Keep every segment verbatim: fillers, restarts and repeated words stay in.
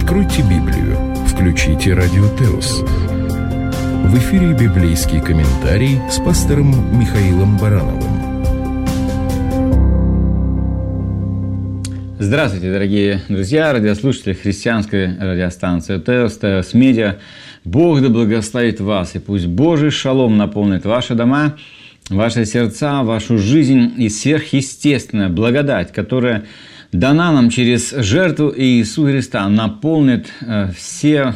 Откройте Библию, включите Радио Теос. В эфире библейский комментарий с пастором Михаилом Барановым. Здравствуйте, дорогие друзья, радиослушатели христианской радиостанции Теос, Теос Медиа. Бог да благословит вас, и пусть Божий шалом наполнит ваши дома, ваши сердца, вашу жизнь и сверхъестественная благодать, которая дана нам через жертву Иисуса Христа, наполнит э, все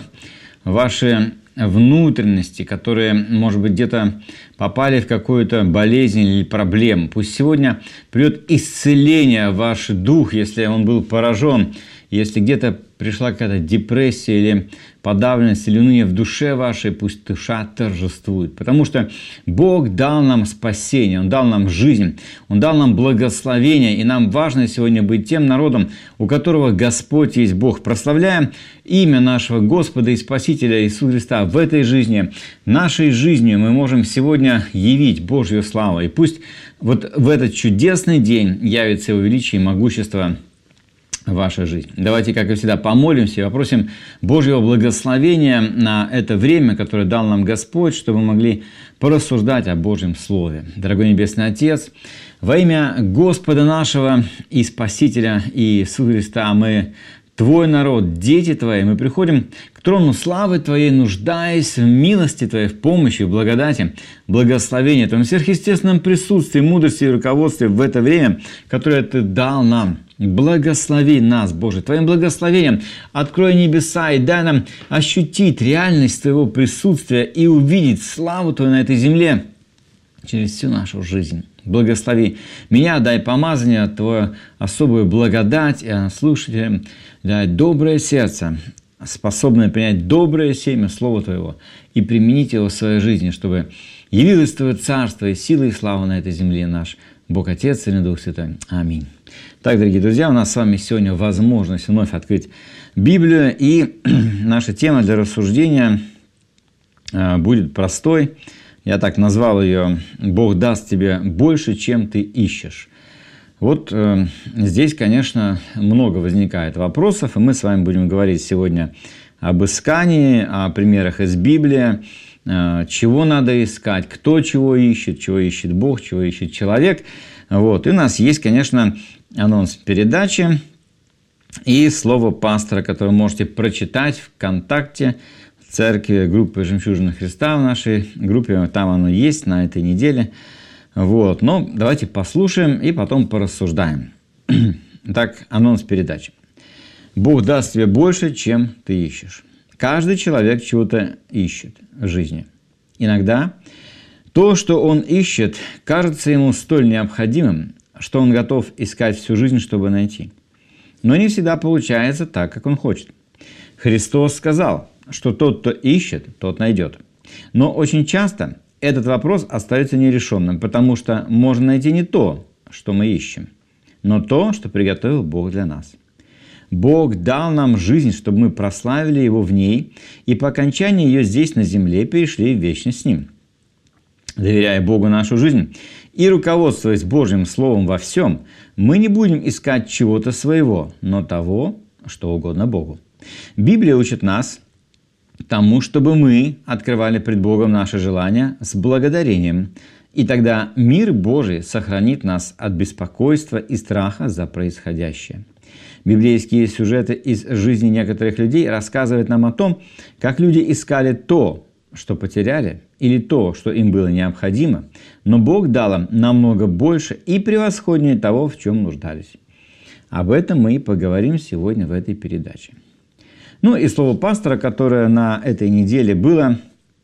ваши внутренности, которые, может быть, где-то попали в какую-то болезнь или проблему. Пусть сегодня придет исцеление в ваш дух, если он был поражен, если где-то пришла какая-то депрессия или подавленность или уныние в душе вашей, пусть душа торжествует. Потому что Бог дал нам спасение, Он дал нам жизнь, Он дал нам благословение, и нам важно сегодня быть тем народом, у которого Господь есть Бог. Прославляем имя нашего Господа и Спасителя Иисуса Христа в этой жизни. Нашей жизнью мы можем сегодня явить Божью славу. И пусть вот в этот чудесный день явится Его величие и могущество ваша жизнь. Давайте, как и всегда, помолимся и попросим Божьего благословения на это время, которое дал нам Господь, чтобы мы могли порассуждать о Божьем Слове. Дорогой Небесный Отец, во имя Господа нашего и Спасителя Иисуса Христа мы Твой народ, дети Твои, мы приходим к трону славы Твоей, нуждаясь в милости Твоей, в помощи, в благодати, благословении, в Твоем сверхъестественном присутствии, мудрости и руководстве в это время, которое Ты дал нам. Благослови нас, Боже, Твоим благословением открой небеса и дай нам ощутить реальность Твоего присутствия и увидеть славу Твою на этой земле через всю нашу жизнь. Благослови меня, дай помазание, Твою особую благодать, и слушателям дай доброе сердце, способное принять доброе семя Слова Твоего и применить его в своей жизни, чтобы явилось Твое Царство и сила и слава на этой земле наш Бог Отец и Дух Святой. Аминь. Так, дорогие друзья, у нас с вами сегодня возможность вновь открыть Библию, и наша тема для рассуждения будет простой. Я так назвал ее «Бог даст тебе больше, чем ты ищешь». Вот э, здесь, конечно, много возникает вопросов, и мы с вами будем говорить сегодня об искании, о примерах из Библии, э, чего надо искать, кто чего ищет, чего ищет Бог, чего ищет человек. Вот. И у нас есть, конечно, анонс передачи и слово пастора, которое можете прочитать ВКонтакте, в церкви, группы «Жемчужина Христа» в нашей группе, там оно есть на этой неделе. Вот. Но давайте послушаем и потом порассуждаем. Так, анонс передачи. Бог даст тебе больше, чем ты ищешь. Каждый человек чего-то ищет в жизни. Иногда то, что он ищет, кажется ему столь необходимым, что он готов искать всю жизнь, чтобы найти. Но не всегда получается так, как он хочет. Христос сказал, что тот, кто ищет, тот найдет. Но очень часто этот вопрос остается нерешенным, потому что можно найти не то, что мы ищем, но то, что приготовил Бог для нас. Бог дал нам жизнь, чтобы мы прославили Его в ней, и по окончании ее здесь, на земле, перешли в вечность с Ним. Доверяя Богу нашу жизнь и руководствуясь Божьим Словом во всем, мы не будем искать чего-то своего, но того, что угодно Богу. Библия учит нас тому, чтобы мы открывали пред Богом наши желания с благодарением, и тогда мир Божий сохранит нас от беспокойства и страха за происходящее. Библейские сюжеты из жизни некоторых людей рассказывают нам о том, как люди искали то, что потеряли, или то, что им было необходимо, но Бог дал им намного больше и превосходнее того, в чем нуждались. Об этом мы и поговорим сегодня в этой передаче. Ну и слово пастора, которое на этой неделе было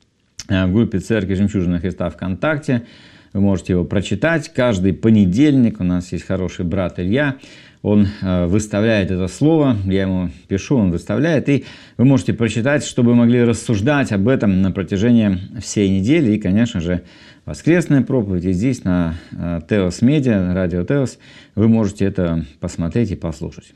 в группе церкви «Жемчужина Христа» ВКонтакте. Вы можете его прочитать. Каждый понедельник у нас есть хороший брат Илья. Он выставляет это слово, я ему пишу, он выставляет. И вы можете прочитать, чтобы вы могли рассуждать об этом на протяжении всей недели. И, конечно же, воскресная проповедь. И здесь на Теос Медиа, радио Теос, вы можете это посмотреть и послушать.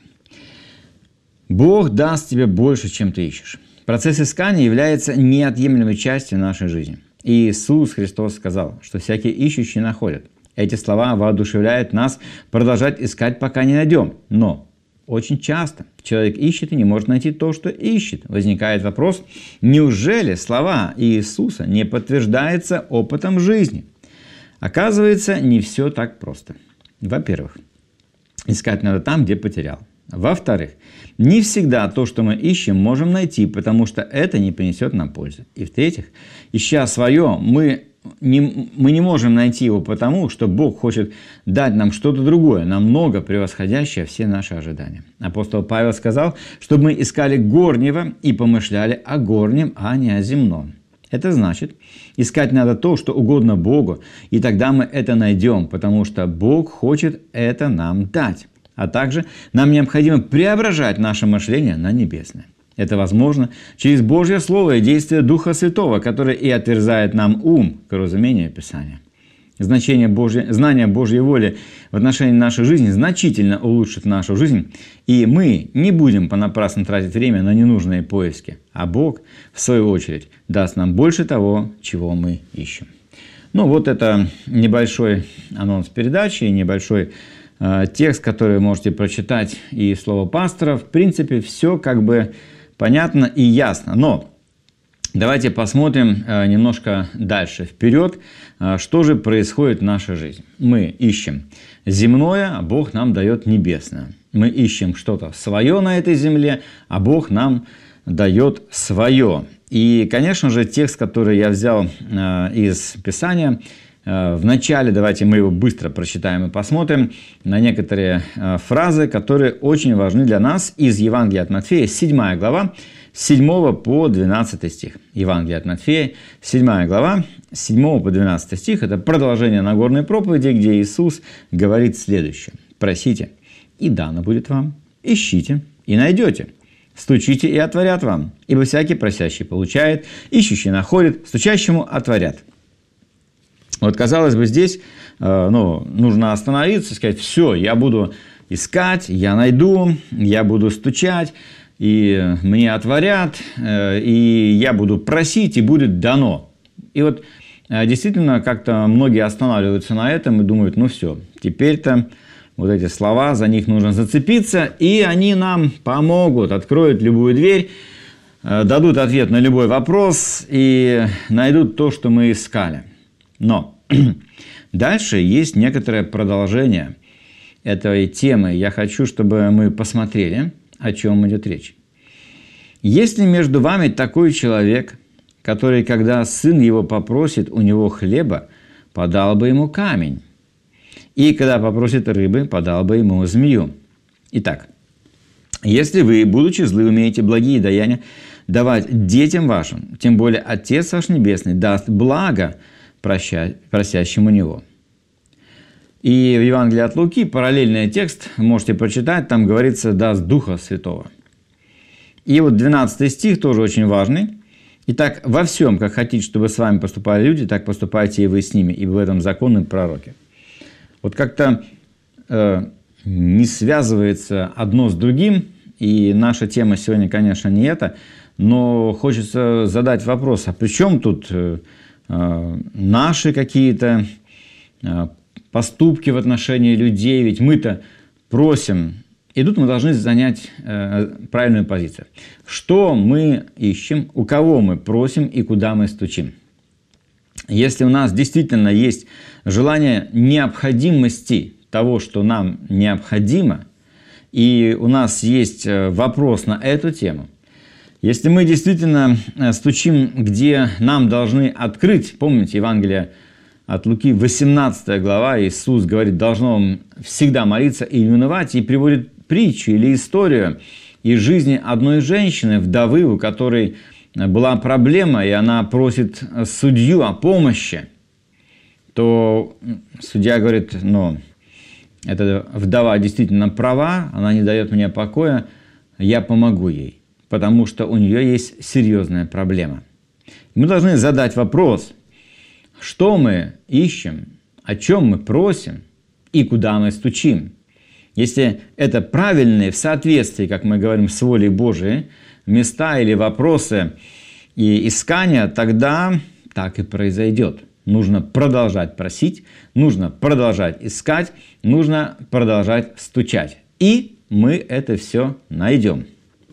Бог даст тебе больше, чем ты ищешь. Процесс искания является неотъемлемой частью нашей жизни. И Иисус Христос сказал, что всякие ищущие находят. Эти слова воодушевляют нас продолжать искать, пока не найдем. Но Очень часто человек ищет и не может найти то, что ищет. Возникает вопрос, неужели слова Иисуса не подтверждаются опытом жизни? Оказывается, не все так просто. Во-первых, искать надо там, где потерял. Во-вторых, не всегда то, что мы ищем, можем найти, потому что это не принесет нам пользы. И в-третьих, ища свое, мы не, мы не можем найти его потому, что Бог хочет дать нам что-то другое, намного превосходящее все наши ожидания. Апостол Павел сказал, чтобы мы искали горнего и помышляли о горнем, а не о земном. Это значит, искать надо то, что угодно Богу, и тогда мы это найдем, потому что Бог хочет это нам дать. А также нам необходимо преображать наше мышление на небесное. Это возможно через Божье Слово и действие Духа Святого, который и отверзает нам ум к разумению Писания. Значение Божье, знание Божьей воли в отношении нашей жизни значительно улучшит нашу жизнь, и мы не будем понапрасну тратить время на ненужные поиски, а Бог, в свою очередь, даст нам больше того, чего мы ищем. Ну вот это небольшой анонс передачи, небольшой э, текст, который вы можете прочитать, и слово пастора. В принципе, все как бы понятно и ясно, но давайте посмотрим немножко дальше, вперед, что же происходит в нашей жизни. Мы ищем земное, а Бог нам дает небесное. Мы ищем что-то свое на этой земле, а Бог нам дает свое. И, конечно же, текст, который я взял из Писания, вначале давайте мы его быстро прочитаем и посмотрим на некоторые фразы, которые очень важны для нас из Евангелия от Матфея, седьмая глава, с седьмого по двенадцатый стих. Евангелие от Матфея, седьмая глава, с седьмого по двенадцатый стих. Это продолжение Нагорной проповеди, где Иисус говорит следующее. «Просите, и дано будет вам, ищите, и найдете, стучите, и отворят вам, ибо всякий просящий получает, ищущий находит, стучащему отворят». Вот, казалось бы, здесь э, ну, нужно остановиться и сказать, все, я буду искать, я найду, я буду стучать, и мне отворят, э, и я буду просить, и будет дано. И вот э, действительно как-то многие останавливаются на этом и думают, ну все, теперь-то вот эти слова, за них нужно зацепиться, и они нам помогут, откроют любую дверь, э, дадут ответ на любой вопрос и найдут то, что мы искали. Но дальше есть некоторое продолжение этой темы. Я хочу, чтобы мы посмотрели, о чем идет речь. Есть ли между вами такой человек, который, когда сын его попросит у него хлеба, подал бы ему камень, и когда попросит рыбы, подал бы ему змею? Итак, если вы, будучи злы, умеете благие даяния давать детям вашим, тем более Отец ваш Небесный даст благо просящему Него. И в Евангелии от Луки параллельный текст, можете прочитать, там говорится «даст Духа Святого». И вот двенадцатый стих тоже очень важный. «Итак, во всем, как хотите, чтобы с вами поступали люди, так поступайте и вы с ними, ибо в этом законы пророки». Вот как-то э, не связывается одно с другим, и наша тема сегодня, конечно, не это, но хочется задать вопрос, а при чем тут э, наши какие-то поступки в отношении людей, ведь мы-то просим, и тут мы должны занять правильную позицию. Что мы ищем, у кого мы просим и куда мы стучим? Если у нас действительно есть желание необходимости того, что нам необходимо, и у нас есть вопрос на эту тему, если мы действительно стучим, где нам должны открыть, помните Евангелие от Луки, восемнадцатая глава, Иисус говорит, должно всегда молиться и не унывать, и приводит притчу или историю из жизни одной женщины, вдовы, у которой была проблема, и она просит судью о помощи, то судья говорит, ну, эта вдова действительно права, она не дает мне покоя, я помогу ей, потому что у нее есть серьезная проблема. Мы должны задать вопрос, что мы ищем, о чем мы просим и куда мы стучим. Если это правильные, в соответствии, как мы говорим, с волей Божией, места или вопросы и искания, тогда так и произойдет. Нужно продолжать просить, нужно продолжать искать, нужно продолжать стучать. И мы это все найдем.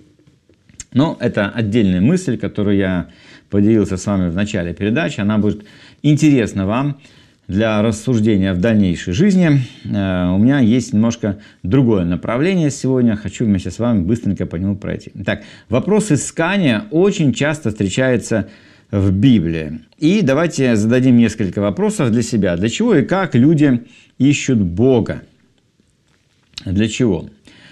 Но это отдельная мысль, которую я поделился с вами в начале передачи. Она будет интересна вам для рассуждения в дальнейшей жизни. У меня есть немножко другое направление сегодня. Хочу вместе с вами быстренько по нему пройти. Итак, вопрос искания очень часто встречается в Библии. И давайте зададим несколько вопросов для себя. Для чего и как люди ищут Бога? Для чего?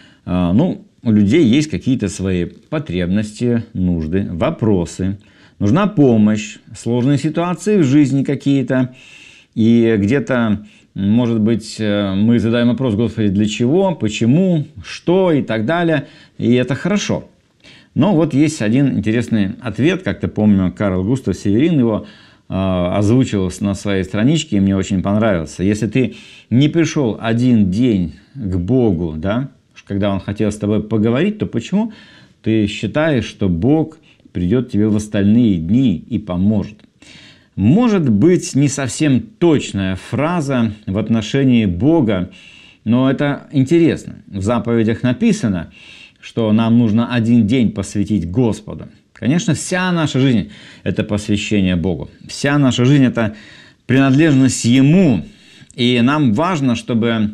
Ну, у людей есть какие-то свои потребности, нужды, вопросы. Нужна помощь, сложные ситуации в жизни какие-то. И где-то, может быть, мы задаем вопрос: Господи, для чего, почему, что и так далее. И это хорошо. Но вот есть один интересный ответ. Как-то помню, Карл Густав Северин его э, озвучил на своей страничке, и мне очень понравился. Если ты не пришел один день к Богу, да, когда Он хотел с тобой поговорить, то почему ты считаешь, что Бог придет тебе в остальные дни и поможет? Может быть, не совсем точная фраза в отношении Бога, но это интересно. В заповедях написано, что нам нужно один день посвятить Господу. Конечно, вся наша жизнь – это посвящение Богу. Вся наша жизнь – это принадлежность Ему. И нам важно, чтобы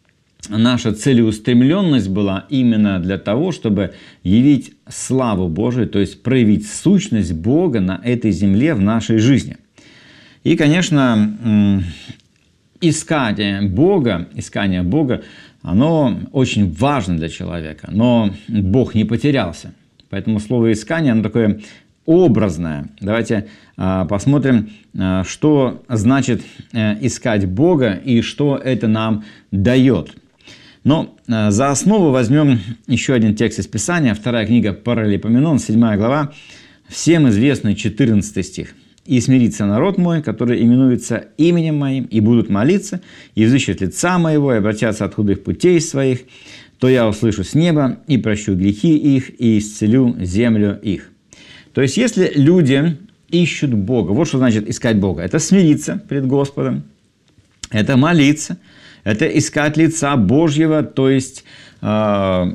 наша целеустремленность была именно для того, чтобы явить славу Божию, то есть проявить сущность Бога на этой земле в нашей жизни. И, конечно, искание Бога, искание Бога, оно очень важно для человека, но Бог не потерялся. Поэтому слово «искание» оно такое образное. Давайте а, посмотрим, а, что значит а, искать Бога и что это нам дает. Но а, за основу возьмем еще один текст из Писания, вторая книга Паралипоменон, седьмая глава, всем известный четырнадцатый стих. «И смирится народ мой, который именуется именем моим, и будут молиться, и взыщут лица моего, и обратятся от худых путей своих, то я услышу с неба, и прощу грехи их, и исцелю землю их». То есть, если люди ищут Бога, вот что значит искать Бога. Это смириться перед Господом, это молиться, это искать лица Божьего, то есть... Э-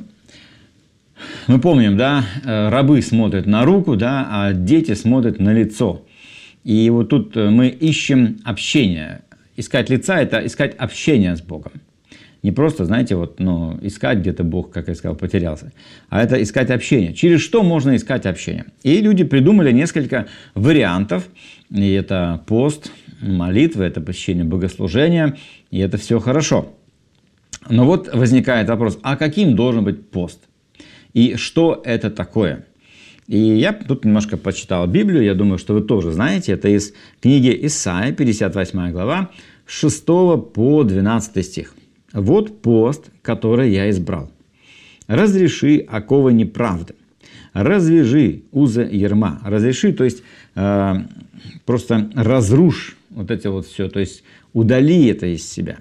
мы помним, да, рабы смотрят на руку, да, а дети смотрят на лицо. И вот тут мы ищем общение. Искать лица – это искать общение с Богом. Не просто, знаете, вот, ну, искать где-то Бог, как я сказал, потерялся. А это искать общение. Через что можно искать общение? И люди придумали несколько вариантов. И это пост, молитва, это посещение богослужения. И это все хорошо. Но вот возникает вопрос, а каким должен быть пост? И что это такое? И я тут немножко почитал Библию, я думаю, что вы тоже знаете. Это из книги Исаии, пятьдесят восьмая глава, с шестого по двенадцатый стих. «Вот пост, который я избрал. Разреши оковы неправды, развяжи узы ярма». Разреши, то есть э, просто разрушь вот это вот все, то есть удали это из себя.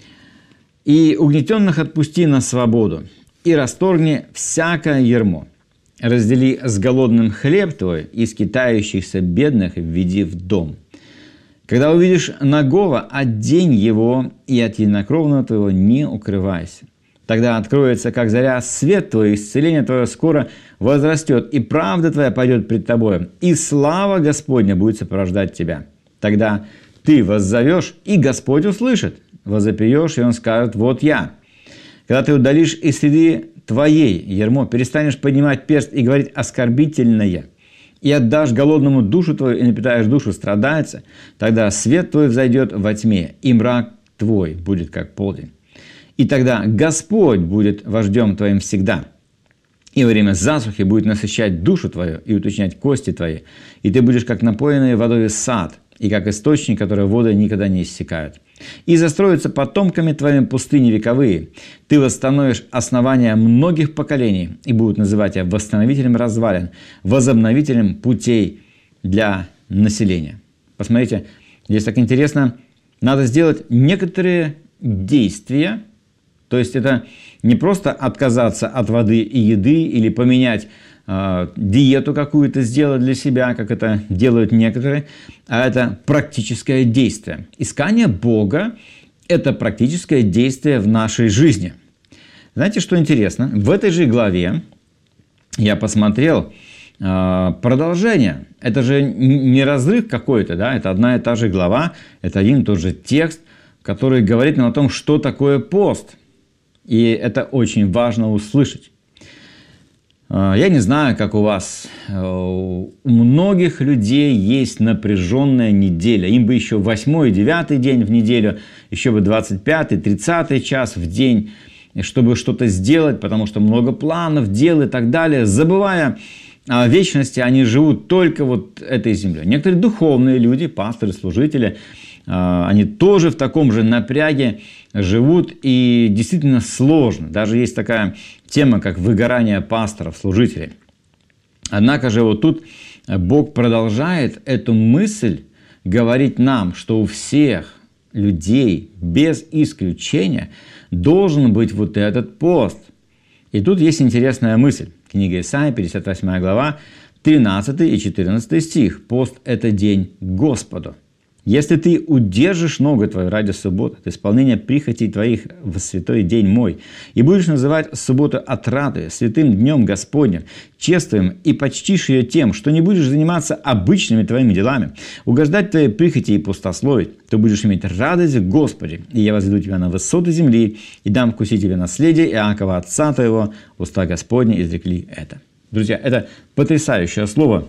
«И угнетенных отпусти на свободу, и расторгни всякое ярмо. Раздели с голодным хлеб твой, и скитающихся бедных введи в дом. Когда увидишь нагого, одень его, и от единокровного твоего не укрывайся. Тогда откроется, как заря, свет твой, исцеление твое скоро возрастет, и правда твоя пойдет пред тобой, и слава Господня будет сопровождать тебя. Тогда ты воззовешь, и Господь услышит. Возопьешь, и Он скажет: вот я. Когда ты удалишь из среды твоей ярмо, перестанешь поднимать перст и говорить оскорбительное, и отдашь голодному душу твою, и напитаешь душу страдальца, тогда свет твой взойдет во тьме, и мрак твой будет как полдень. И тогда Господь будет вождем твоим всегда, и во время засухи будет насыщать душу твою и уточнять кости твои, и ты будешь как напоенный водой сад, и как источник, который воды никогда не иссякают. И застроятся потомками твоими пустыни вековые. Ты восстановишь основания многих поколений, и будут называть тебя восстановителем развалин, возобновителем путей для населения. Посмотрите, здесь так интересно. Надо сделать некоторые действия. То есть это не просто отказаться от воды и еды или поменять э, диету какую-то сделать для себя, как это делают некоторые, а это практическое действие. Искание Бога – это практическое действие в нашей жизни. Знаете, что интересно? В этой же главе я посмотрел э, продолжение. Это же не разрыв какой-то, да? Это одна и та же глава, это один и тот же текст, который говорит нам о том, что такое пост. И это очень важно услышать. Я не знаю, как у вас. У многих людей есть напряженная неделя. Им бы еще восьмой, девятый день в неделю, еще бы двадцать пятый, тридцатый час в день, чтобы что-то сделать, потому что много планов, дел и так далее. Забывая о вечности, они живут только вот этой землей. Некоторые духовные люди, пасторы, служители, они тоже в таком же напряге живут, и действительно сложно. Даже есть такая тема, как выгорание пасторов, служителей. Однако же вот тут Бог продолжает эту мысль говорить нам, что у всех людей без исключения должен быть вот этот пост. И тут есть интересная мысль. Книга Исаии, пятьдесят восьмая глава, тринадцатый и четырнадцатый стих. Пост – это день Господу. Если ты удержишь ногу твою ради субботы, от исполнения прихотей твоих в святой день мой, и будешь называть субботу отрадой, святым днем Господним, чествуем и почтишь ее тем, что не будешь заниматься обычными твоими делами, угождать твоей прихоти и пустословить, то будешь иметь радость в Господе, и я возведу тебя на высоты земли, и дам вкусить тебе наследие Иакова, отца твоего, уста Господни изрекли это. Друзья, это потрясающее слово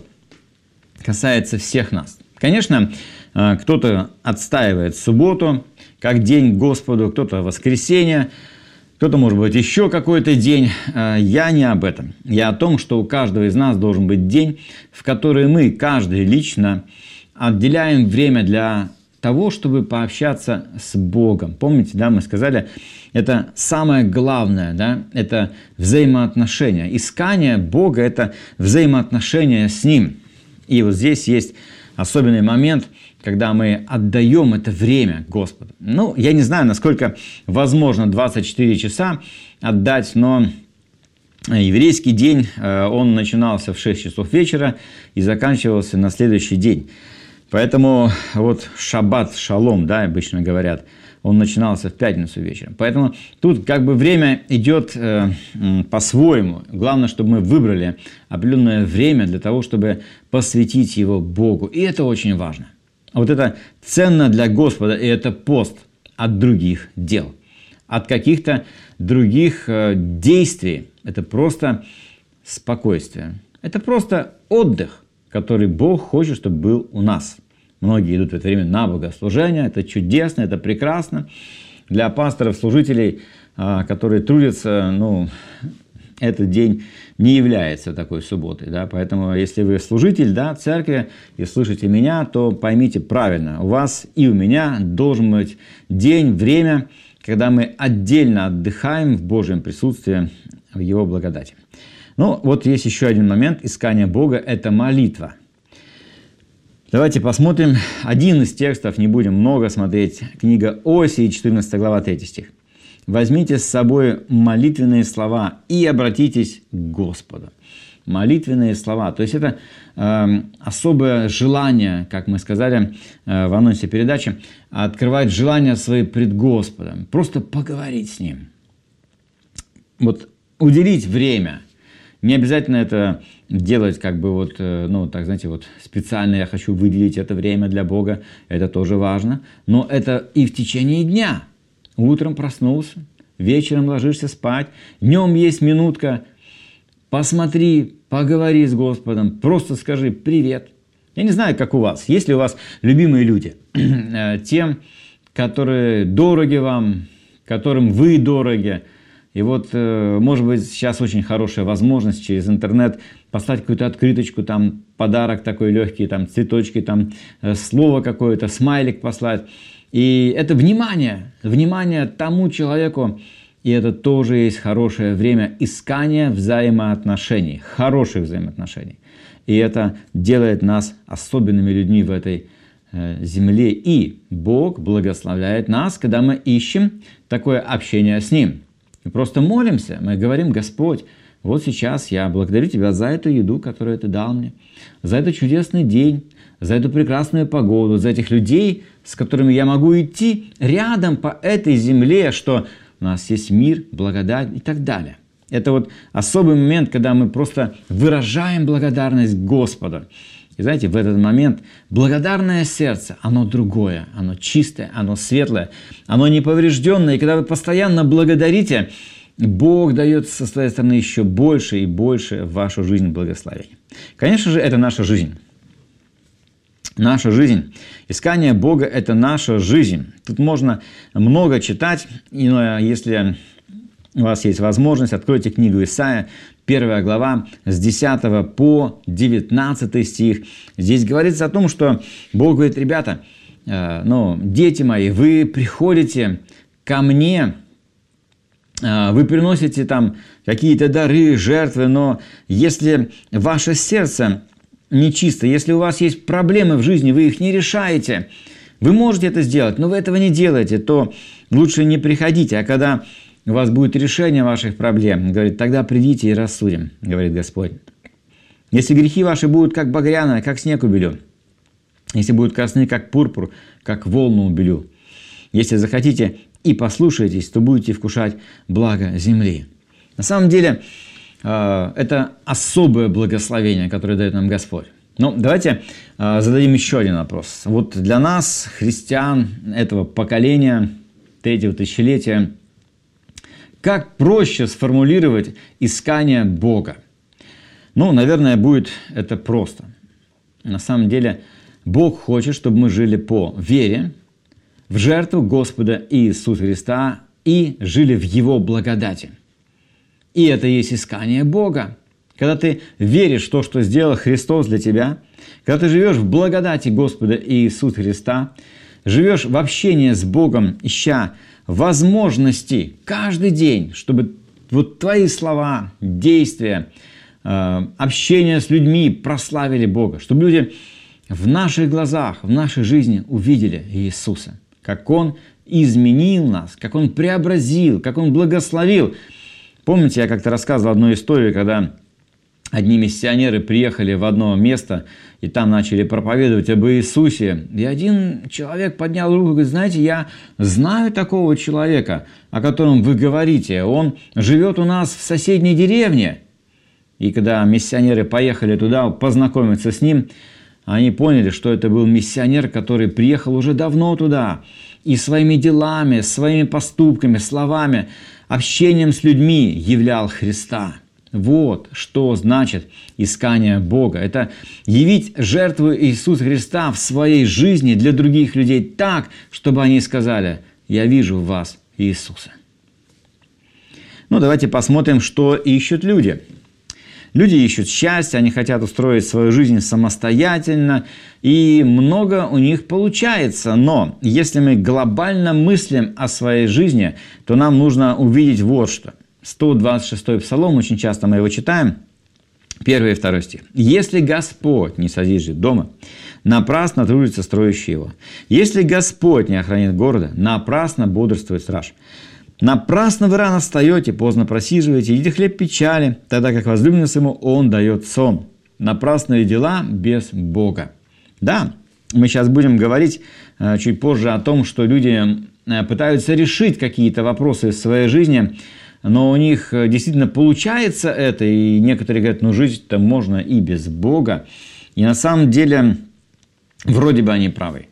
касается всех нас. Конечно, кто-то отстаивает субботу как день Господу, кто-то воскресенье, кто-то, может быть, еще какой-то день. Я не об этом. Я о том, что у каждого из нас должен быть день, в который мы, каждый лично, отделяем время для того, чтобы пообщаться с Богом. Помните, да, мы сказали, это самое главное, да, это взаимоотношения. Искание Бога – это взаимоотношения с Ним. И вот здесь есть особенный момент, когда мы отдаем это время Господу. Ну, я не знаю, насколько возможно двадцать четыре часа отдать, но еврейский день, он начинался в шесть часов вечера и заканчивался на следующий день. Поэтому вот шаббат, шалом, да, обычно говорят, он начинался в пятницу вечером. Поэтому тут как бы время идет э, по-своему. Главное, чтобы мы выбрали определенное время для того, чтобы посвятить его Богу. И это очень важно. Вот это ценно для Господа, и это пост от других дел, от каких-то других э, действий. Это просто спокойствие. Это просто отдых, который Бог хочет, чтобы был у нас. Многие идут в это время на богослужение. Это чудесно, это прекрасно. Для пасторов, служителей, которые трудятся, ну, этот день не является такой субботой. Да? Поэтому, если вы служитель, да, церкви и слышите меня, то поймите правильно. У вас и у меня должен быть день, время, когда мы отдельно отдыхаем в Божьем присутствии, в Его благодати. Ну, вот есть еще один момент. Искание Бога – это молитва. Давайте посмотрим один из текстов, не будем много смотреть. Книга Осии, четырнадцатая глава, третий стих. «Возьмите с собой молитвенные слова и обратитесь к Господу». Молитвенные слова. То есть это э, особое желание, как мы сказали э, в анонсе передачи, открывать желания свои пред Господом. Просто поговорить с Ним. Вот уделить время. Не обязательно это делать как бы вот, ну, так, знаете, вот специально я хочу выделить это время для Бога, это тоже важно, но это и в течение дня. Утром проснулся, вечером ложишься спать, днем есть минутка, посмотри, поговори с Господом, просто скажи привет. Я не знаю, как у вас, есть ли у вас любимые люди, тем, которые дороги вам, которым вы дороги. И вот, может быть, сейчас очень хорошая возможность через интернет послать какую-то открыточку, там подарок такой легкий, там цветочки, там слово какое-то, смайлик послать. И это внимание, внимание тому человеку, и это тоже есть хорошее время искания взаимоотношений, хороших взаимоотношений. И это делает нас особенными людьми в этой земле. И Бог благословляет нас, когда мы ищем такое общение с Ним. Мы просто молимся, мы говорим: Господь, вот сейчас я благодарю Тебя за эту еду, которую Ты дал мне, за этот чудесный день, за эту прекрасную погоду, за этих людей, с которыми я могу идти рядом по этой земле, что у нас есть мир, благодать и так далее. Это вот особый момент, когда мы просто выражаем благодарность Господу. И знаете, в этот момент благодарное сердце, оно другое, оно чистое, оно светлое, оно неповрежденное. И когда вы постоянно благодарите, Бог дает со своей стороны еще больше и больше в вашу жизнь благословений. Конечно же, это наша жизнь. Наша жизнь. Искание Бога – это наша жизнь. Тут можно много читать, но если у вас есть возможность, откройте книгу Исаия, первая глава, с десятого по девятнадцатый стих. Здесь говорится о том, что Бог говорит: ребята, э, ну, дети мои, вы приходите ко мне, э, вы приносите там какие-то дары, жертвы, но если ваше сердце нечисто, если у вас есть проблемы в жизни, вы их не решаете, вы можете это сделать, но вы этого не делаете, то лучше не приходите. А когда у вас будет решение ваших проблем, говорит, тогда придите и рассудим, говорит Господь. Если грехи ваши будут как багряные, как снег убелю, если будут красны, как пурпур, как волну убелю, если захотите и послушаетесь, то будете вкушать благо земли. На самом деле, это особое благословение, которое дает нам Господь. Но давайте зададим еще один вопрос. Вот для нас, христиан этого поколения, третьего тысячелетия, как проще сформулировать искание Бога? Ну, наверное, будет это просто. На самом деле, Бог хочет, чтобы мы жили по вере, в жертву Господа Иисуса Христа и жили в Его благодати. И это и есть искание Бога. Когда ты веришь в то, что сделал Христос для тебя, когда ты живешь в благодати Господа Иисуса Христа, живешь в общении с Богом, ища возможности каждый день, чтобы вот твои слова, действия, общение с людьми прославили Бога, чтобы люди в наших глазах, в нашей жизни увидели Иисуса, как Он изменил нас, как Он преобразил, как Он благословил. Помните, я как-то рассказывал одну историю, когда одни миссионеры приехали в одно место и там начали проповедовать об Иисусе. И один человек поднял руку и говорит: знаете, я знаю такого человека, о котором вы говорите. Он живет у нас в соседней деревне. И когда миссионеры поехали туда познакомиться с ним, они поняли, что это был миссионер, который приехал уже давно туда. И своими делами, своими поступками, словами, общением с людьми являл Христа. Вот что значит искание Бога. Это явить жертву Иисуса Христа в своей жизни для других людей так, чтобы они сказали: «Я вижу в вас Иисуса». Ну, давайте посмотрим, что ищут люди. Люди ищут счастья, они хотят устроить свою жизнь самостоятельно, и много у них получается. Но если мы глобально мыслим о своей жизни, то нам нужно увидеть вот что. сто двадцать шестой Псалом, очень часто мы его читаем, первый и второй стих. «Если Господь не содержит дома, напрасно трудится строящий его. Если Господь не охранит города, напрасно бодрствует страж. Напрасно вы рано встаете, поздно просиживаете, едите хлеб печали, тогда как возлюбленному своему Он дает сон. Напрасные дела без Бога». Да, мы сейчас будем говорить э, чуть позже о том, что люди э, пытаются решить какие-то вопросы в своей жизни, но у них действительно получается это, и некоторые говорят: ну жить-то можно и без Бога. И на самом деле вроде бы они правы,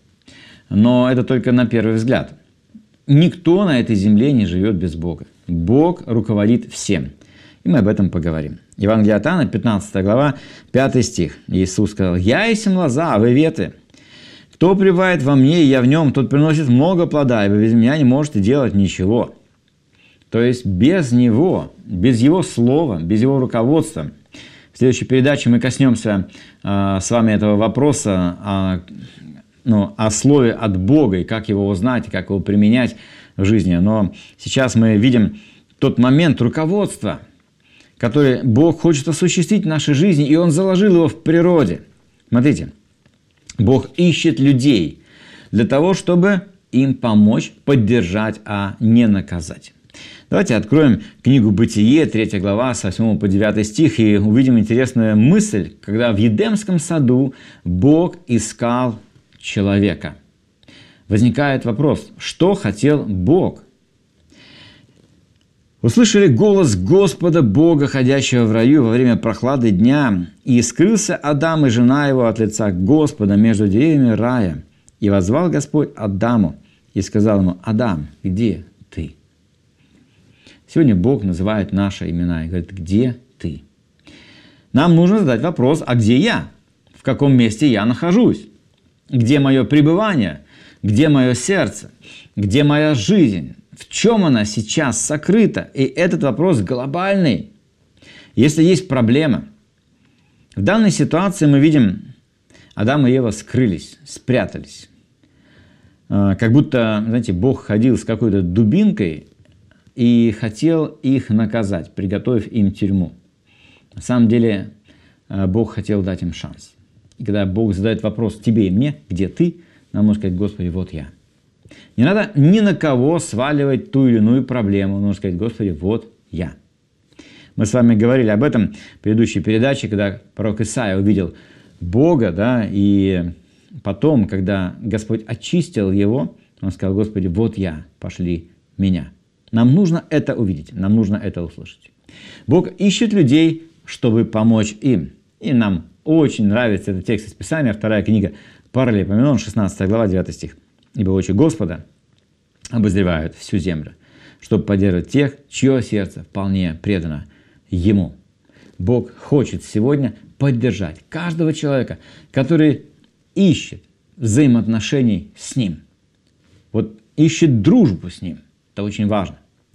но это только на первый взгляд. Никто на этой земле не живет без Бога. Бог руководит всем. И мы об этом поговорим. Евангелие от Иоанна, пятнадцатая глава, пятый стих. Иисус сказал: «Я есмь лоза, а вы ветви. Кто пребывает во мне, и я в нем, тот приносит много плода, ибо без меня не можете делать ничего». То есть без Него, без Его слова, без Его руководства. В следующей передаче мы коснемся э, с вами этого вопроса о, ну, о слове от Бога, и как его узнать, и как его применять в жизни. Но сейчас мы видим тот момент руководства, который Бог хочет осуществить в нашей жизни, и Он заложил его в природе. Смотрите, Бог ищет людей для того, чтобы им помочь, поддержать, а не наказать. Давайте откроем книгу «Бытие», третья глава, с восьмого по девятый стих, и увидим интересную мысль, когда в Едемском саду Бог искал человека. Возникает вопрос, что хотел Бог? услышали голос Господа Бога, ходящего в раю во время прохлады дня, и скрылся Адам и жена его от лица Господа между деревьями рая. И воззвал Господь Адаму и сказал ему: Адам, где ты? Сегодня Бог называет наши имена и говорит: где ты? Нам нужно задать вопрос: а где я? В каком месте я нахожусь? Где мое пребывание? Где мое сердце? Где моя жизнь? В чем она сейчас сокрыта? И этот вопрос глобальный. Если есть проблема, в данной ситуации мы видим, Адам и Ева скрылись, спрятались. Как будто, знаете, Бог ходил с какой-то дубинкой и хотел их наказать, приготовив им тюрьму. На самом деле Бог хотел дать им шанс. И когда Бог задает вопрос тебе и мне: где ты? Нам нужно сказать: Господи, вот я. Не надо ни на кого сваливать ту или иную проблему. Нужно сказать: Господи, вот я. Мы с вами говорили об этом в предыдущей передаче, когда пророк Исаия увидел Бога, да, и потом, когда Господь очистил его, он сказал: Господи, вот я, пошли меня. Нам нужно это увидеть, нам нужно это услышать. Бог ищет людей, чтобы помочь им. И нам очень нравится этот текст из Писания, вторая книга Паралипоменон, шестнадцатая глава, девятый стих. «Ибо очи Господа обозревают всю землю, чтобы поддерживать тех, чье сердце вполне предано Ему». Бог хочет сегодня поддержать каждого человека, который ищет взаимоотношений с Ним. Вот ищет дружбу с Ним. Это очень важно.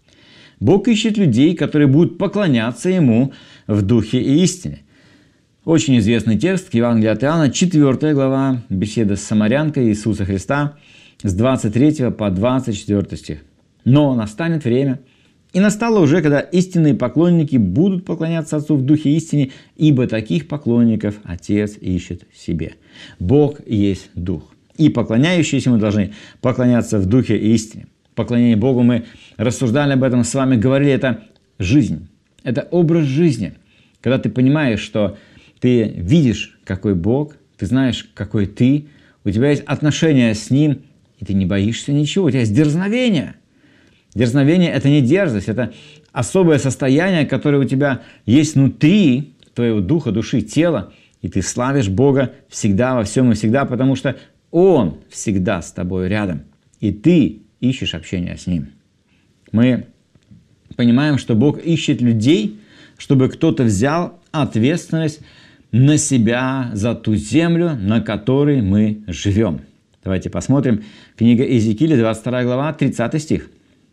Бог ищет людей, которые будут поклоняться Ему в духе и истине. Очень известный текст Евангелия от Иоанна, четвёртая глава, беседа с самарянкой Иисуса Христа, с двадцать третьего по двадцать четвёртый стих. «Но настанет время, и настало уже, когда истинные поклонники будут поклоняться Отцу в духе и истине, ибо таких поклонников Отец ищет себе». Бог есть Дух, и поклоняющиеся Ему должны поклоняться в духе и истине. Поклонение Богу, мы рассуждали об этом с вами, говорили, это жизнь, это образ жизни. Когда ты понимаешь, что ты видишь, какой Бог, ты знаешь, какой ты, у тебя есть отношения с Ним, и ты не боишься ничего, у тебя есть дерзновение. Дерзновение – это не дерзость, это особое состояние, которое у тебя есть внутри твоего духа, души, тела, и ты славишь Бога всегда, во всем и всегда, потому что Он всегда с тобой рядом, и ты ищешь общения с Ним. Мы понимаем, что Бог ищет людей, чтобы кто-то взял ответственность на себя за ту землю, на которой мы живем. Давайте посмотрим. Книга Иезекииля, двадцать вторая глава, тридцатый стих.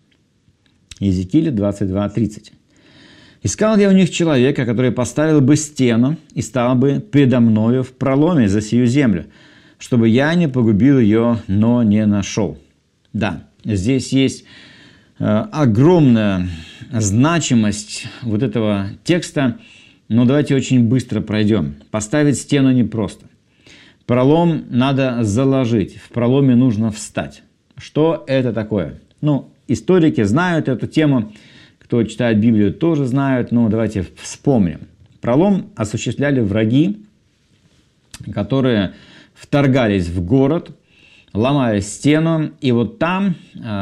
Иезекииля двадцать два тридцать. «Искал я у них человека, который поставил бы стену и стал бы предо мною в проломе за сию землю, чтобы я не погубил ее, но не нашел». Да, здесь есть э, огромная значимость вот этого текста, но давайте очень быстро пройдем. Поставить стену непросто. Пролом надо заложить, в проломе нужно встать. Что это такое? Ну, историки знают эту тему, кто читает Библию, тоже знают, но давайте вспомним. Пролом осуществляли враги, которые вторгались в город, ломая стену, и вот там,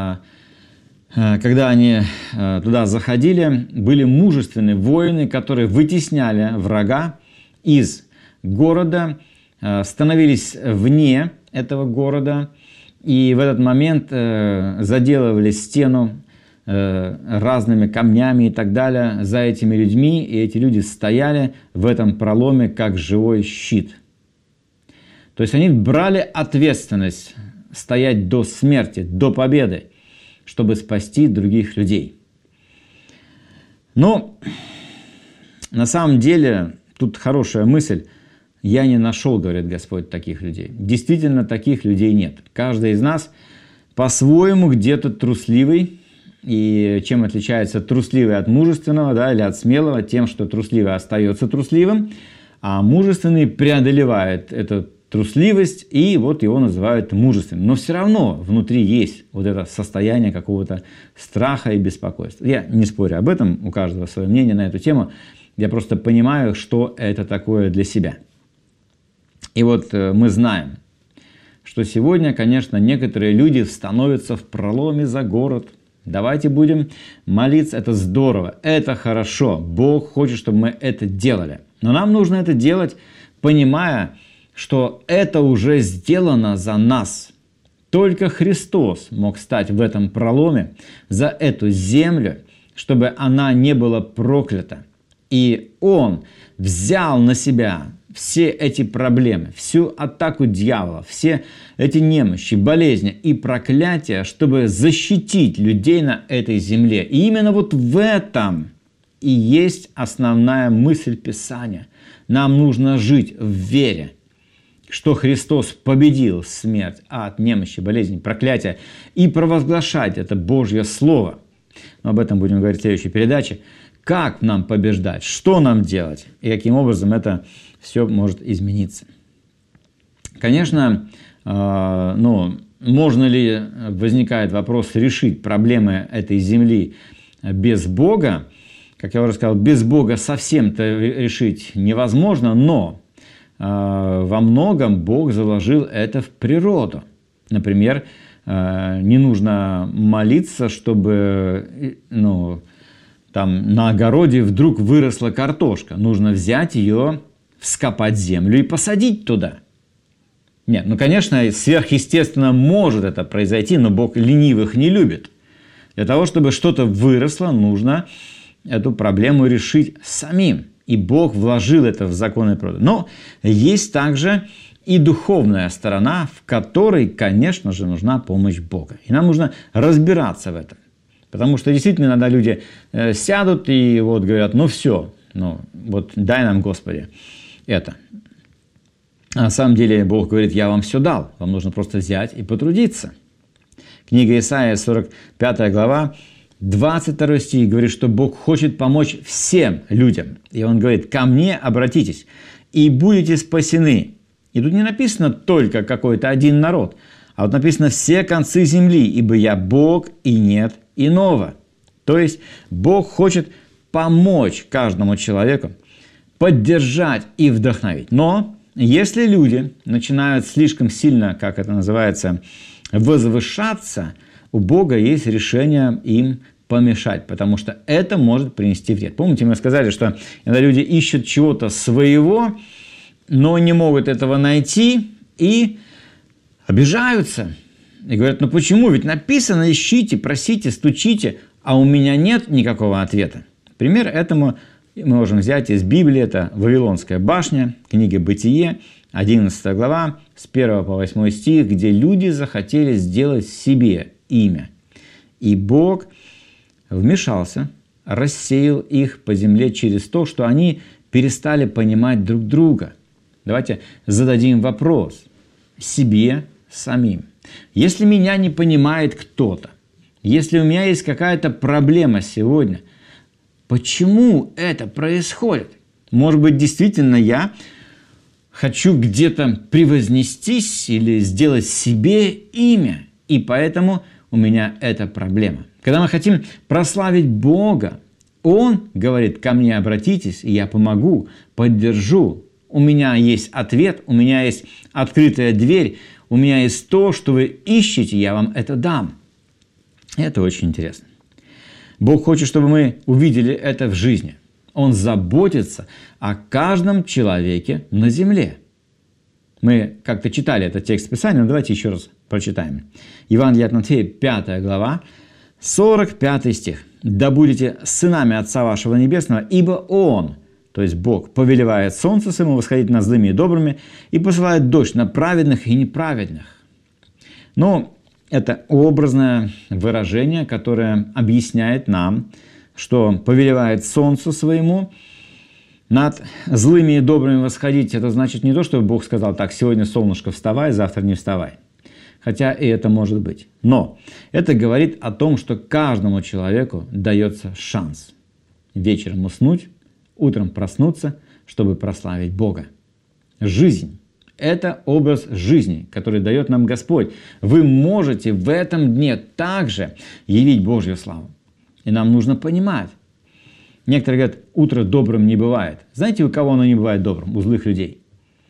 когда они туда заходили, были мужественные воины, которые вытесняли врага из города, становились вне этого города, и в этот момент заделывали стену разными камнями и так далее за этими людьми, и эти люди стояли в этом проломе как живой щит. То есть они брали ответственность стоять до смерти, до победы, чтобы спасти других людей. Но на самом деле тут хорошая мысль. Я не нашел, говорит Господь, таких людей. Действительно, таких людей нет. Каждый из нас по-своему где-то трусливый. И чем отличается трусливый от мужественного, да, или от смелого? Тем, что трусливый остается трусливым, а мужественный преодолевает эту трусливость, и вот его называют мужественным. Но все равно внутри есть вот это состояние какого-то страха и беспокойства. Я не спорю об этом, у каждого свое мнение на эту тему. Я просто понимаю, что это такое для себя. И вот мы знаем, что сегодня, конечно, некоторые люди становятся в проломе за город, Давайте будем молиться, это здорово, это хорошо. Бог хочет, чтобы мы это делали. Но нам нужно это делать, понимая, что это уже сделано за нас. Только Христос мог стать в этом проломе за эту землю, чтобы она не была проклята. И Он взял на себя все эти проблемы, всю атаку дьявола, все эти немощи, болезни и проклятия, чтобы защитить людей на этой земле. И именно вот в этом и есть основная мысль Писания. Нам нужно жить в вере, что Христос победил смерть, ад, немощи, болезни, проклятия, и провозглашать это Божье Слово. Но об этом будем говорить в следующей передаче. Как нам побеждать, что нам делать и каким образом это все может измениться. Конечно, э, ну, можно ли, возникает вопрос, решить проблемы этой земли без Бога. Как я уже сказал, без Бога совсем-то решить невозможно, но э, во многом Бог заложил это в природу. Например, э, не нужно молиться, чтобы ну, там, на огороде вдруг выросла картошка. Нужно взять ее, вскопать землю и посадить туда. Нет, ну, конечно, сверхъестественно может это произойти, но Бог ленивых не любит. Для того, чтобы что-то выросло, нужно эту проблему решить самим. И Бог вложил это в законы природы. Но есть также и духовная сторона, в которой, конечно же, нужна помощь Бога. И нам нужно разбираться в этом. Потому что действительно иногда люди сядут и вот говорят, ну все, ну вот дай нам, Господи, это. А на самом деле Бог говорит, я вам все дал, вам нужно просто взять и потрудиться. Книга Исаия, сорок пятая глава, двадцать второй стих говорит, что Бог хочет помочь всем людям. И Он говорит, ко мне обратитесь и будете спасены. И тут не написано только какой-то один народ, а вот написано все концы земли, ибо я Бог и нет иного. То есть Бог хочет помочь каждому человеку, поддержать и вдохновить. Но если люди начинают слишком сильно, как это называется, возвышаться, у Бога есть решение им помешать, потому что это может принести вред. Помните, мы сказали, что иногда люди ищут чего-то своего, но не могут этого найти и обижаются. И говорят, ну почему? Ведь написано, ищите, просите, стучите, а у меня нет никакого ответа. Пример этому мы можем взять из Библии, это Вавилонская башня, книга Бытие, одиннадцатая глава, с первого по восьмой стих, где люди захотели сделать себе имя. И Бог вмешался, рассеял их по земле через то, что они перестали понимать друг друга. Давайте зададим вопрос себе самим. Если меня не понимает кто-то, если у меня есть какая-то проблема сегодня, почему это происходит? Может быть, действительно я хочу где-то превознестись или сделать себе имя, и поэтому у меня эта проблема. Когда мы хотим прославить Бога, Он говорит, ко мне обратитесь, и я помогу, поддержу. У меня есть ответ, у меня есть открытая дверь, у меня есть то, что вы ищете, я вам это дам. Это очень интересно. Бог хочет, чтобы мы увидели это в жизни. Он заботится о каждом человеке на земле. Мы как-то читали этот текст Писания, но давайте еще раз прочитаем. Евангелие от Матфея, пятая глава, сорок пятый стих. «Да будете сынами Отца вашего Небесного, ибо Он, то есть Бог, повелевает солнце своему восходить над злыми и добрыми и посылает дождь на праведных и неправедных». Ну, это образное выражение, которое объясняет нам, что повелевает солнцу своему над злыми и добрыми восходить. Это значит не то, что Бог сказал, так, сегодня солнышко вставай, завтра не вставай. Хотя и это может быть. Но это говорит о том, что каждому человеку дается шанс вечером уснуть, утром проснуться, чтобы прославить Бога. Жизнь. Это образ жизни, который дает нам Господь. Вы можете в этом дне также явить Божью славу. И нам нужно понимать. Некоторые говорят, утро добрым не бывает. Знаете, у кого оно не бывает добрым? У злых людей.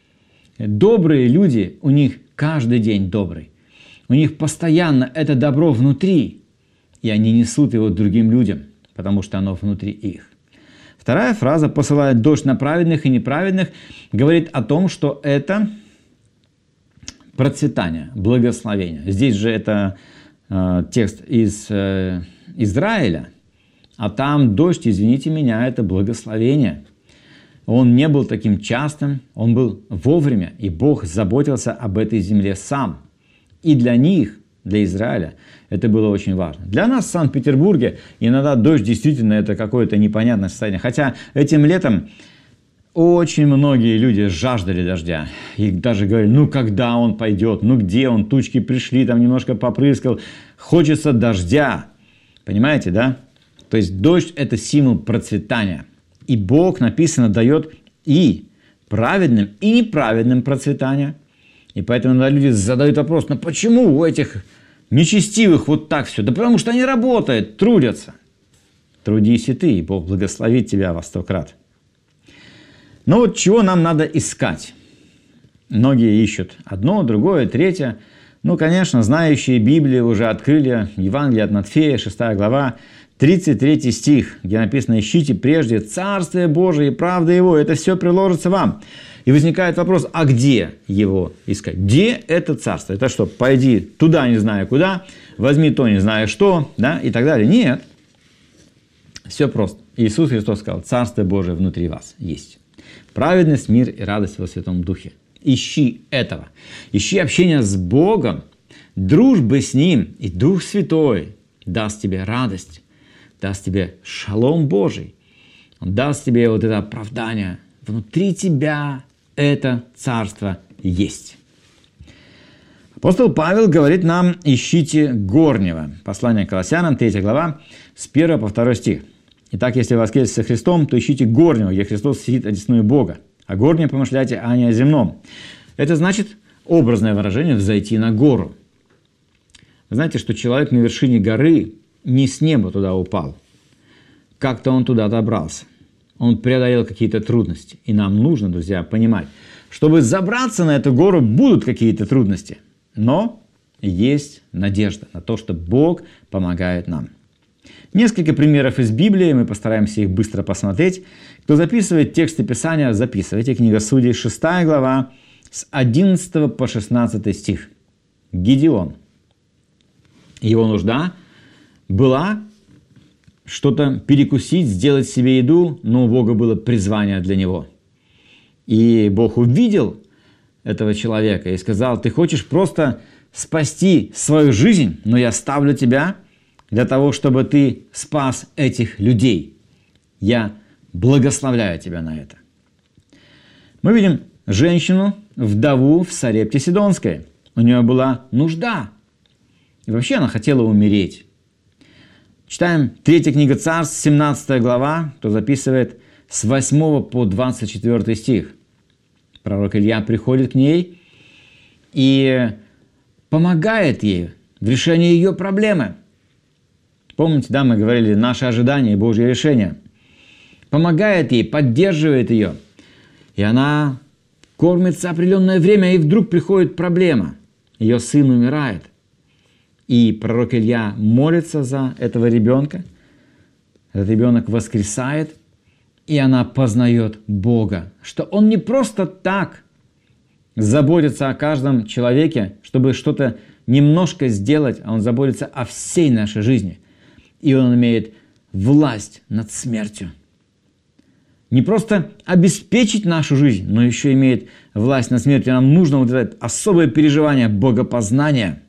Добрые люди, у них каждый день добрый. У них постоянно это добро внутри. и они несут его другим людям, потому что оно внутри их. Вторая фраза «посылает дождь на праведных и неправедных» говорит о том, что это процветание, благословение. Здесь же это э, текст из э, Израиля, а там дождь, извините меня, это благословение. Он не был таким частым, он был вовремя, и Бог заботился об этой земле сам. И для них, для Израиля, это было очень важно. Для нас в Санкт-Петербурге иногда дождь действительно это какое-то непонятное состояние. Хотя этим летом очень многие люди жаждали дождя. И даже говорили, ну когда он пойдет, ну где он, тучки пришли, там немножко попрыскал. Хочется дождя. Понимаете, да? То есть дождь это символ процветания. И Бог, написано, дает и праведным, и неправедным процветание. И поэтому иногда люди задают вопрос, ну почему у этих нечестивых вот так все? Да потому что они работают, трудятся. Трудись и ты, и Бог благословит тебя во сто крат. Но вот чего нам надо искать? Многие ищут одно, другое, третье. Ну, конечно, знающие Библию уже открыли Евангелие от Матфея, шестая глава, тридцать третий стих, где написано «Ищите прежде Царствие Божие и правда Его, это все приложится вам». И возникает вопрос, а где его искать? Где это царство? Это что, пойди туда не знаю куда, возьми то не знаю что, да, и так далее? Нет. Все просто. Иисус Христос сказал, Царствие Божие внутри вас есть. Праведность, мир и радость во Святом Духе. Ищи этого. Ищи общения с Богом, дружбы с Ним, и Дух Святой даст тебе радость, даст тебе шалом Божий, Он даст тебе вот это оправдание. Внутри тебя это царство есть. Апостол Павел говорит нам, ищите горнего. Послание к Колоссянам, третья глава, с первого по второй стих. Итак, если вы воскреслись со Христом, то ищите горнего, где Христос сидит одесную Бога. О горне помышляйте, а не о земном. Это значит образное выражение «взойти на гору». Вы знаете, что человек на вершине горы не с неба туда упал. Как-то он туда добрался. Он преодолел какие-то трудности. И нам нужно, друзья, понимать, чтобы забраться на эту гору, будут какие-то трудности. Но есть надежда на то, что Бог помогает нам. Несколько примеров из Библии, мы постараемся их быстро посмотреть. Кто записывает тексты Писания, записывайте. Книга Судей, шестая глава, с одиннадцатого по шестнадцатый стих. Гидеон. Его нужда была что-то перекусить, сделать себе еду, но у Бога было призвание для него. И Бог увидел этого человека и сказал, ты хочешь просто спасти свою жизнь, но я ставлю тебя для того, чтобы ты спас этих людей. Я благословляю тебя на это. Мы видим женщину, вдову в Сарепте Сидонской. У нее была нужда. И вообще она хотела умереть. Читаем третья книга Царств, семнадцатая глава, кто записывает с восьмого по двадцать четвёртый стих. Пророк Илья приходит к ней и помогает ей в решении ее проблемы. Помните, да, мы говорили, наши ожидания и Божье решение. Помогает ей, поддерживает ее. И она кормится определенное время, и вдруг приходит проблема. Ее сын умирает. И пророк Илья молится за этого ребенка. Этот ребенок воскресает, и она познает Бога. Что Он не просто так заботится о каждом человеке, чтобы что-то немножко сделать, а Он заботится о всей нашей жизни. И Он имеет власть над смертью. Не просто обеспечить нашу жизнь, но еще имеет власть над смертью. Нам нужно вот это особое переживание богопознания.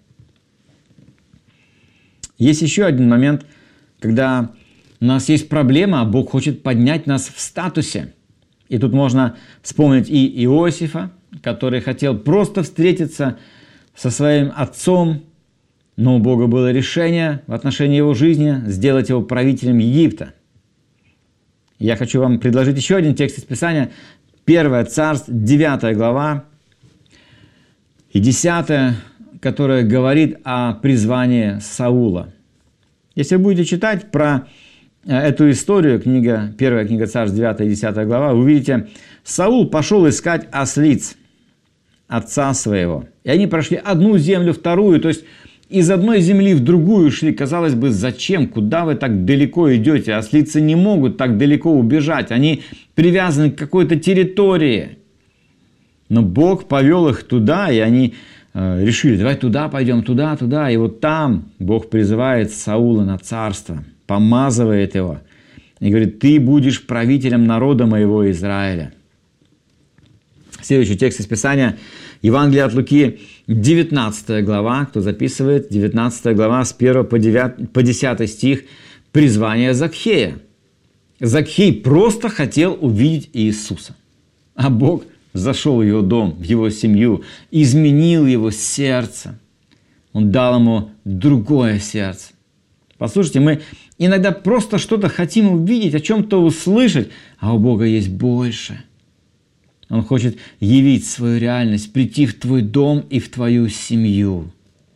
Есть еще один момент, когда у нас есть проблема, а Бог хочет поднять нас в статусе. И тут можно вспомнить и Иосифа, который хотел просто встретиться со своим отцом, но у Бога было решение в отношении его жизни сделать его правителем Египта. Я хочу вам предложить еще один текст из Писания. первое Царств, девятая глава и десятая, которая говорит о призвании Саула. Если вы будете читать про эту историю, книга, первая книга Царств, девятая и десятая глава, вы увидите, Саул пошел искать ослиц отца своего. И они прошли одну землю, вторую, то есть из одной земли в другую шли. Казалось бы, зачем? Куда вы так далеко идете? Ослицы не могут так далеко убежать. Они привязаны к какой-то территории. Но Бог повел их туда, и они э, решили, давай туда пойдем, туда, туда. И вот там Бог призывает Саула на царство, помазывает его. И говорит, ты будешь правителем народа моего Израиля. Следующий текст из Писания, Евангелие от Луки, девятнадцатая глава, кто записывает, девятнадцатая глава с первого по десятый стих, призвание Закхея. Закхей просто хотел увидеть Иисуса, а Бог зашел в его дом, в его семью, изменил его сердце. Он дал ему другое сердце. Послушайте, мы иногда просто что-то хотим увидеть, о чем-то услышать, а у Бога есть больше. Он хочет явить свою реальность, прийти в твой дом и в твою семью.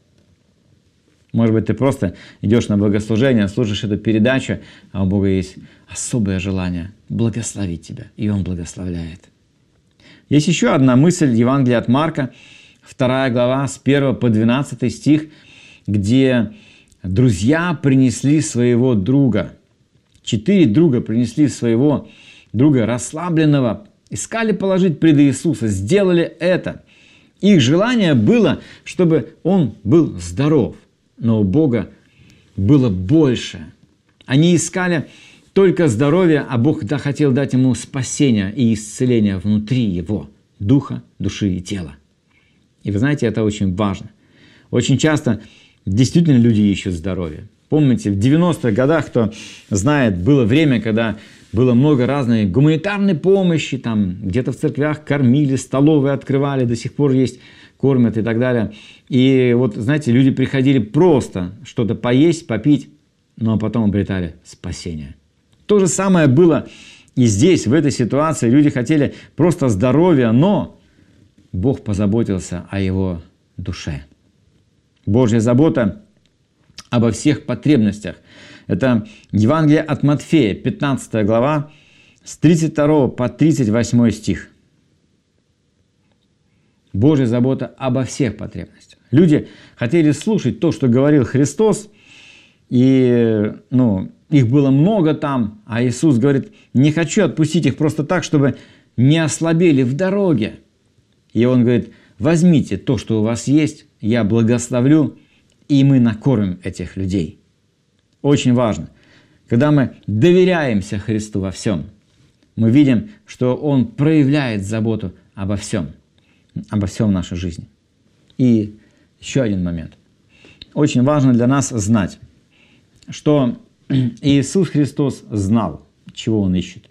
Может быть, ты просто идешь на богослужение, слушаешь эту передачу, а у Бога есть особое желание благословить тебя, и Он благословляет. Есть еще одна мысль Евангелия от Марка, вторая глава, с первого по двенадцатый стих, где друзья принесли своего друга. Четыре друга принесли своего друга расслабленного, искали положить пред Иисуса, сделали это. Их желание было, чтобы он был здоров, но у Бога было больше. Они искали только здоровье, а Бог хотел дать ему спасение и исцеление внутри его, духа, души и тела. И вы знаете, это очень важно. Очень часто действительно люди ищут здоровье. Помните, в девяностых годах, кто знает, было время, когда было много разной гуманитарной помощи, там где-то в церквях кормили, столовые открывали, до сих пор есть, кормят и так далее. И вот, знаете, люди приходили просто что-то поесть, попить, но потом обретали спасение. То же самое было и здесь, в этой ситуации. Люди хотели просто здоровья, но Бог позаботился о его душе. Божья забота обо всех потребностях. Это Евангелие от Матфея, пятнадцатая глава, с тридцать второго по тридцать восьмой стих. Божья забота обо всех потребностях. Люди хотели слушать то, что говорил Христос, и ну, их было много там, а Иисус говорит, не хочу отпустить их просто так, чтобы не ослабели в дороге. И Он говорит, возьмите то, что у вас есть, я благословлю, и мы накормим этих людей. Очень важно, когда мы доверяемся Христу во всем, мы видим, что Он проявляет заботу обо всем, обо всем в нашей жизни. И еще один момент. Очень важно для нас знать, что Иисус Христос знал, чего Он ищет.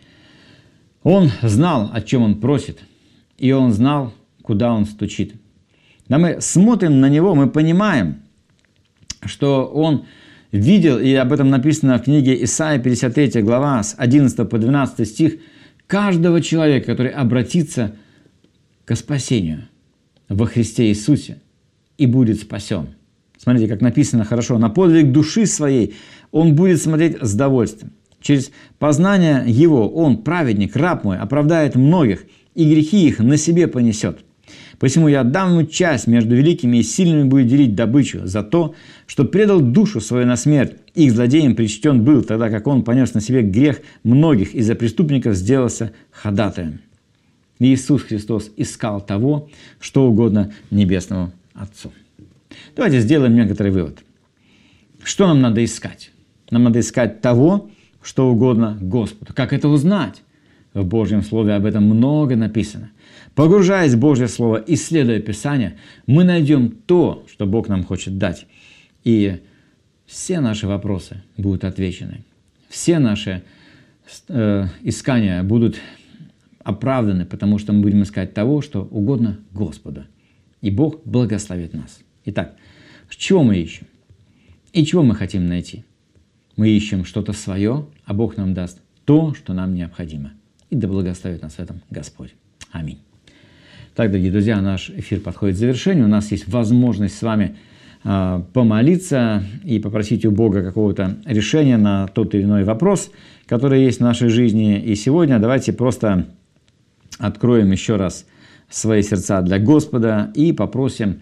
Он знал, о чем Он просит, и Он знал, куда Он стучит. Когда мы смотрим на Него, мы понимаем, что Он видел, и об этом написано в книге Исаия, пятьдесят третья глава, с одиннадцатого по двенадцатый стих, каждого человека, который обратится к спасению во Христе Иисусе и будет спасен. Смотрите, как написано хорошо, на подвиг души своей он будет смотреть с довольствием. Через познание Его он, праведник, раб мой, оправдает многих, и грехи их на себе понесет. Посему я дам ему часть между великими и сильными, будет делить добычу за то, что предал душу свою на смерть, и к злодеям причтен был, тогда как он понес на себе грех многих, и за преступников сделался ходатаем. Иисус Христос искал того, что угодно Небесному Отцу. Давайте сделаем некоторый вывод. Что нам надо искать? Нам надо искать того, что угодно Господу. Как это узнать? В Божьем Слове об этом много написано. Погружаясь в Божье Слово, исследуя Писание, мы найдем то, что Бог нам хочет дать. И все наши вопросы будут отвечены. Все наши э, искания будут оправданы, потому что мы будем искать того, что угодно Господу. И Бог благословит нас. Итак, чего мы ищем? И чего мы хотим найти? Мы ищем что-то свое, а Бог нам даст то, что нам необходимо. И да благословит нас в этом Господь. Аминь. Так, дорогие друзья, наш эфир подходит к завершению. У нас есть возможность с вами э, помолиться и попросить у Бога какого-то решения на тот или иной вопрос, который есть в нашей жизни. И сегодня давайте просто откроем еще раз свои сердца для Господа и попросим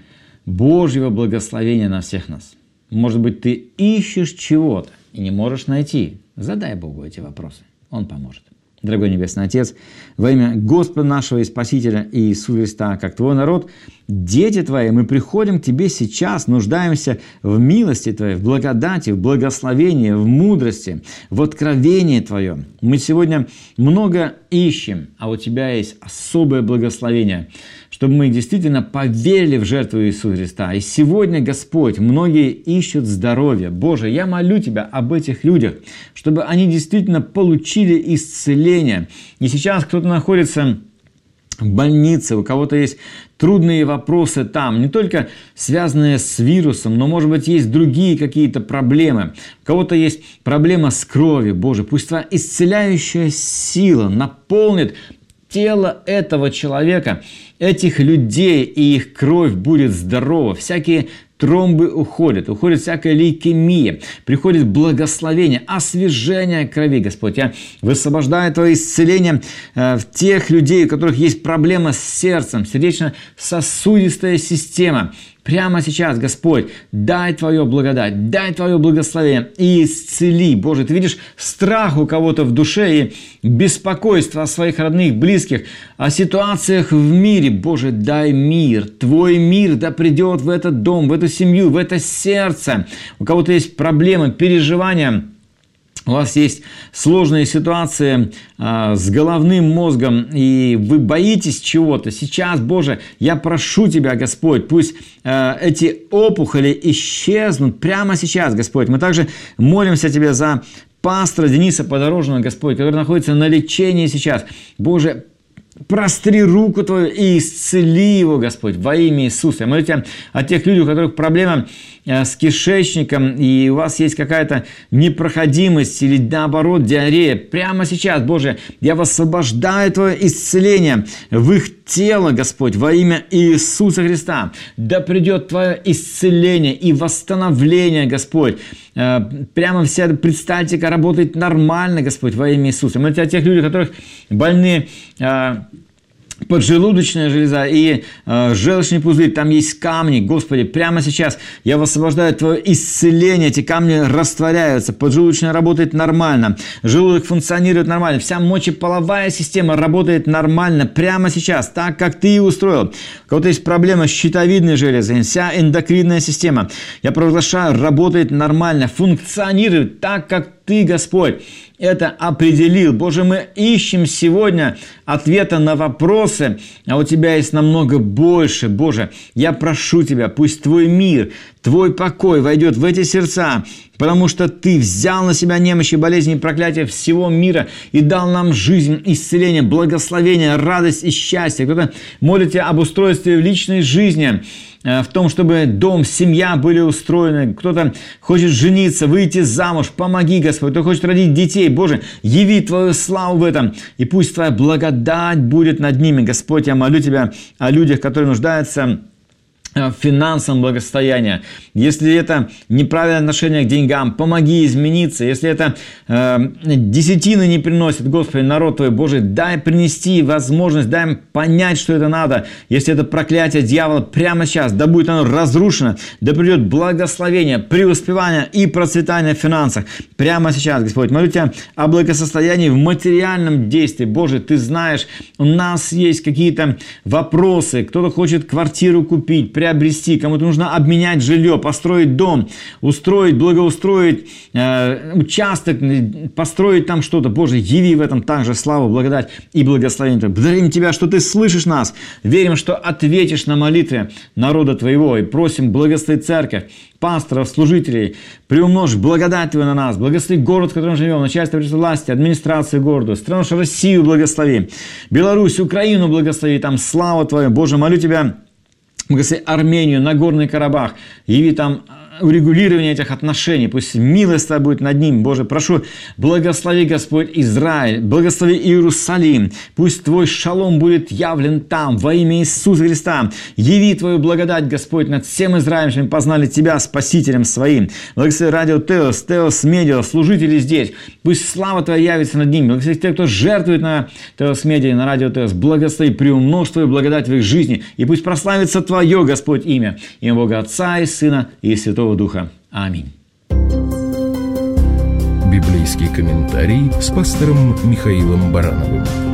Божьего благословения на всех нас. Может быть, ты ищешь чего-то и не можешь найти. Задай Богу эти вопросы. Он поможет. Дорогой Небесный Отец, во имя Господа нашего и Спасителя Иисуса Христа, как Твой народ, дети Твои, мы приходим к Тебе сейчас, нуждаемся в милости Твоей, в благодати, в благословении, в мудрости, в откровении Твоем. Мы сегодня много ищем, а у Тебя есть особое благословение, чтобы мы действительно поверили в жертву Иисуса Христа. И сегодня, Господь, многие ищут здоровья. Боже, я молю Тебя об этих людях, чтобы они действительно получили исцеление. И сейчас кто-то находится в больнице, у кого-то есть трудные вопросы там, не только связанные с вирусом, но, может быть, есть другие какие-то проблемы. У кого-то есть проблема с кровью. Боже, пусть Твоя исцеляющая сила наполнит тело этого человека, этих людей, и их кровь будет здорова. Всякие тромбы уходят, уходит всякая лейкемия, приходит благословение, освежение крови, Господь. Я высвобождаю Твое исцеление в тех людей, у которых есть проблема с сердцем, сердечно-сосудистая система. Прямо сейчас, Господь, дай Твою благодать, дай Твое благословение и исцели. Боже, Ты видишь страх у кого-то в душе и беспокойство о своих родных, близких, о ситуациях в мире. Боже, дай мир. Твой мир да придет в этот дом, в эту семью, в это сердце. У кого-то есть проблемы, переживания. У вас есть сложные ситуации э, с головным мозгом, и вы боитесь чего-то. Сейчас, Боже, я прошу Тебя, Господь, пусть э, эти опухоли исчезнут прямо сейчас, Господь. Мы также молимся Тебе за пастора Дениса Подорожного, Господь, который находится на лечении сейчас. Боже, простри руку Твою и исцели его, Господь, во имя Иисуса. Я молю Тебя о тех людях, у которых проблема с кишечником, и у вас есть какая-то непроходимость или, наоборот, диарея. Прямо сейчас, Боже, я высвобождаю Твое исцеление в их тело, Господь, во имя Иисуса Христа. Да придет Твое исцеление и восстановление, Господь. Прямо все, представьте-ка, работает нормально, Господь, во имя Иисуса. Мы о тех людях, у которых больны поджелудочная железа и э, желчный пузырь, там есть камни. Господи, прямо сейчас я высвобождаю Твое исцеление. Эти камни растворяются, поджелудочная работает нормально, желудок функционирует нормально, вся мочеполовая система работает нормально прямо сейчас, так, как Ты и устроил. У кого-то есть проблема с щитовидной железой, вся эндокринная система, я провозглашаю, работает нормально, функционирует так, как Ты, Господь, это определил. Боже, мы ищем сегодня ответа на вопросы, а у Тебя есть намного больше. Боже, я прошу Тебя, пусть Твой мир, Твой покой войдет в эти сердца, потому что Ты взял на себя немощи, болезни и проклятия всего мира и дал нам жизнь, исцеление, благословение, радость и счастье. Кто-то молит Тебя об устройстве в личной жизни, в том, чтобы дом, семья были устроены. Кто-то хочет жениться, выйти замуж. Помоги, Господь. Кто хочет родить детей. Боже, яви Твою славу в этом. И пусть Твоя благодать будет над ними. Господь, я молю Тебя о людях, которые нуждаются в финансовом благосостоянии. Если это неправильное отношение к деньгам, помоги измениться. Если это э, десятины не приносит, Господи, народ Твой, Боже, дай принести возможность, дай им понять, что это надо. Если это проклятие дьявола прямо сейчас, да будет оно разрушено, да придет благословение, преуспевание и процветание в финансах. Прямо сейчас, Господь, молю Тебя о благосостоянии в материальном действии. Боже, Ты знаешь, у нас есть какие-то вопросы. Кто-то хочет квартиру купить, приобрести, кому-то нужно обменять жилье, построить дом, устроить, благоустроить э, участок, построить там что-то. Боже, яви в этом также славу, благодать и благословение. Благодарим Тебя, что Ты слышишь нас. Верим, что ответишь на молитвы народа Твоего. И просим, благослови церковь, пасторов, служителей, приумножь благодать Твою на нас, благослови город, в котором живем, начальство власти, администрацию города, страну нашу Россию благослови, Беларусь, Украину благослови, там слава Твою. Боже, молю Тебя, благослови Армению, Нагорный Карабах, яви там урегулирование этих отношений. Пусть милость Твоя будет над ними. Боже, прошу, благослови, Господь, Израиль, благослови Иерусалим. Пусть Твой шалом будет явлен там во имя Иисуса Христа. Яви Твою благодать, Господь, над всем Израилем, чтобы познали Тебя Спасителем своим. Благослови радио Теос, Теос Медиа, служители здесь. Пусть слава Твоя явится над ними. Благослови тех, кто жертвует на Теос Медиа и на радио Теос. Благослови, приумножь Твою благодать в их жизни. И пусть прославится Твое, Господь, имя. Имя Бога Отца и Сына и Святого Духа. Аминь. Библейский комментарий с пастором Михаилом Барановым.